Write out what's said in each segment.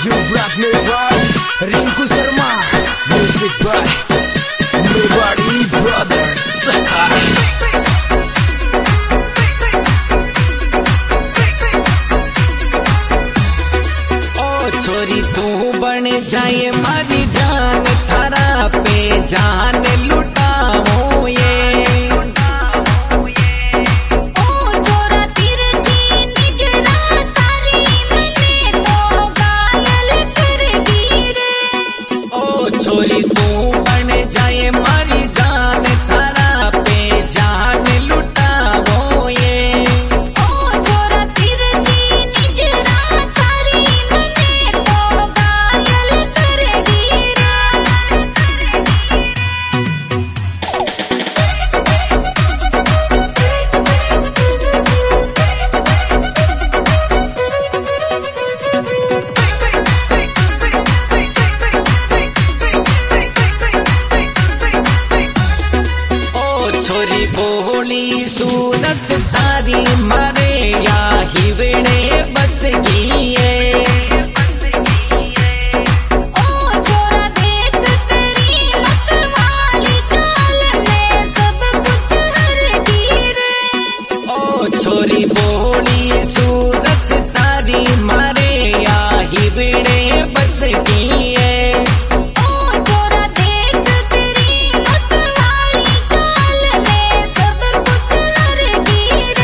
You brought me by Rinku Sharma, music by Mewari Brothers. छोरी तू बन जाए मारी जान, थारा पे जान लुटाऊं ये। ओ छोरा तेरे जी निजरा तारी मैंने तो घायल कर दी रे। ओ छोरी तू बन जाए मारी जान, थारा पे जान लुटाऊं ये। ओ छोरा तेरे जी निजरा तारी मैंने तो घायल कर दी रे। छोरी बोली सूरत तारी मारे या हिवड़े बस गई है। ओ छोरा देख तेरी मत वाली चाल में सब कुछ हर दी रे। ओ छोरी बोली सूरत तारी मारे या हिवड़े बस गई है। ओ छोरा देख तेरी मत वाली चाल में सब कुछ हर दी रे।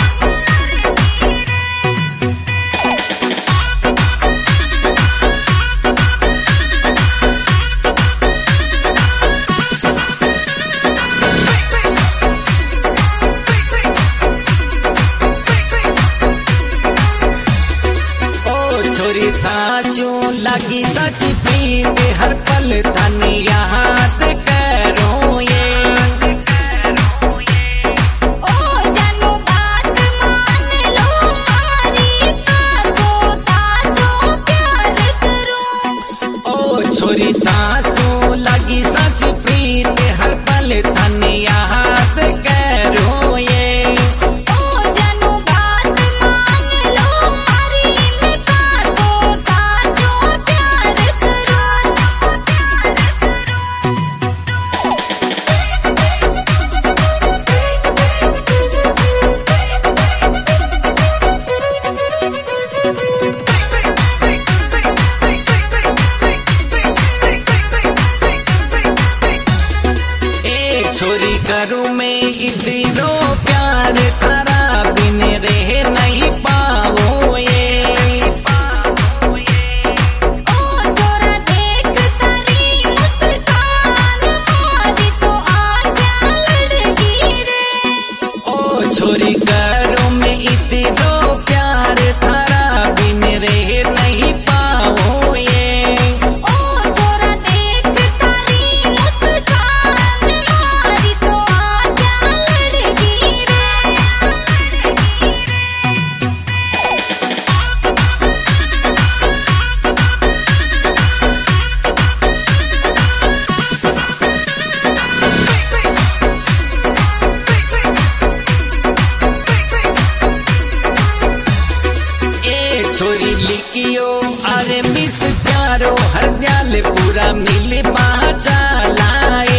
छोरी थाशू लगी सच प्रीत, हर पल तन याद करो ये। ओ जानू बात मान लो हमारी, ताको ताजो प्यार करूं। ओ छोरी थाशू लगी सच प्रीत, हर पल तन याद करो ये। ओ जानू बात मान लो हमारी, मैं ताको ताजो प्यार करूं। ए छोरी करूँ मैं इतनो प्यार, थारा बिन रह नहीं पाओ ये। ओ छोरा देख तारी मुस्कान मारी तो आजा लड़गी रे। ओ छोरी करूँ मैं इतनो प्यार, थारा बिन रह नहीं पाओ ये। ओ छोरा देख तारी मुस्कान मारी तो आजा लड़गी रे। ए छोरी लिखियो अरे मिस प्यारो, हर न्याल पूरा मिल पा चलाए।